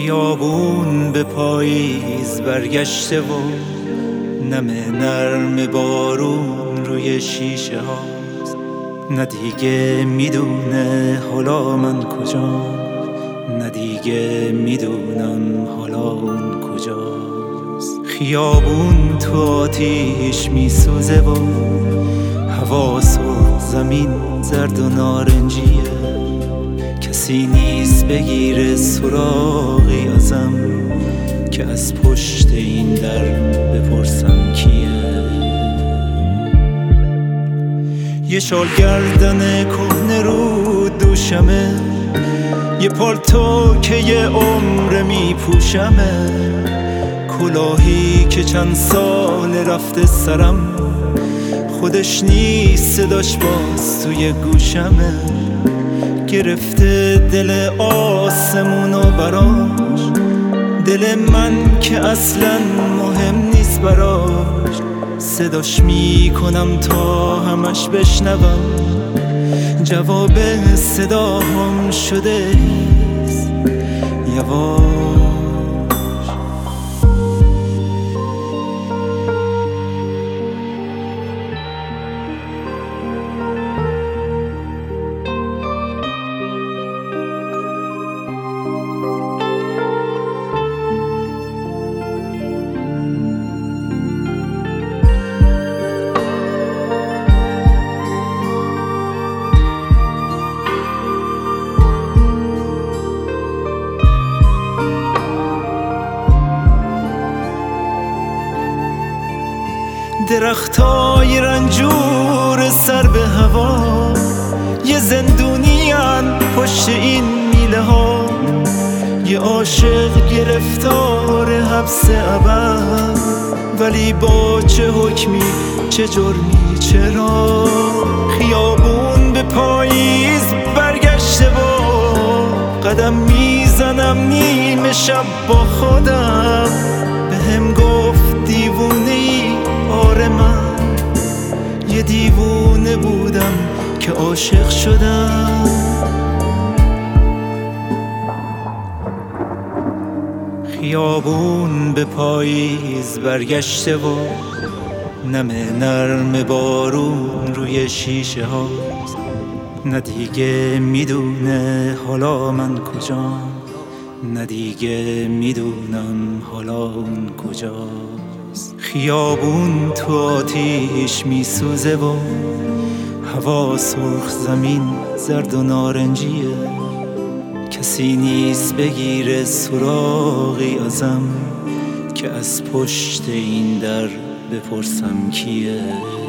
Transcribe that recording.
خیابون به پاییز برگشته و نم نرم بارون روی شیشه هاست. نه دیگه میدونه حالا من کجام، نه دیگه میدونم حالا اون کجاست. خیابون تو آتیش میسوزه و هوا سرخ، زمین زرد و نارنجیه. کسی نیست بگیره سراغی ازم که از پشت این در بپرسم کیه. یه شال گردن کهنه رو دوشمه، یه پالتو که یه عمر میپوشمه، کلاهی که چند سال رفته سرم، خودش نیست صداش باز توی گوشمه. گرفته دل آسمونو براش، دل من که اصلا مهم نیست براش. صداش میکنم تا همش بشنوم، جواب صداهم شده ایست یواش. درختای رنجور سر به هوا، یه زندونیان پشت این میله ها. یه عاشق گرفتار حبس ابد، ولی با چه حکمی، چه جرمی، چرا؟ خیابون به پاییز برگشته و قدم میزنم نیمه شب با خودم. بهم گفت دیوونه ای، آره من یه دیوونه بودم که عاشق شدم. خیابون به پاییز برگشته و نم نرم بارون روی شیشه هاست. نه دیگه میدونه حالا من کجام، نه دیگه میدونم حالا اون کجاست. خیابون تو آتیش میسوزه و هوا سرخ، زمین زرد و نارنجیه. کسی نیست بگیره سراغی ازم که از پشت این در بپرسم کیه.